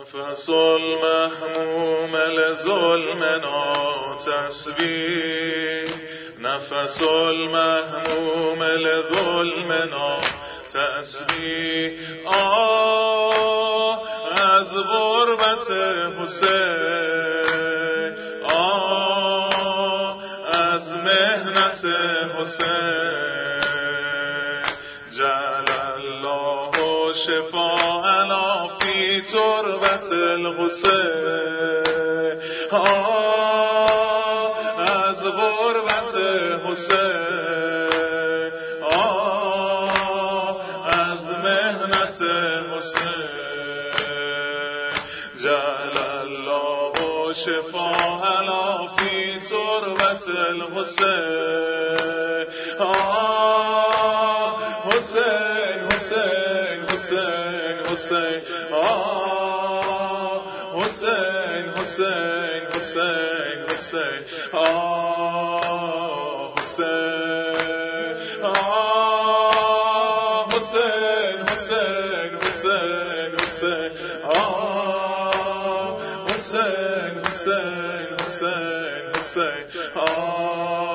نفس المهموم لظلمنا تسبیح، نفس المهموم لظلمنا تسبیح. از غربت حسین، از مهنت حسین، جعل الله شفاءنا فی تربت الحسین. از غربت حسین، از مهنت حسین، جعل الله شفاءنا فی تربت الحسین. حسین حسین حسین حسین، حسین حسین حسین حسین، حسین حسین حسین حسین، حسین حسین حسین حسین،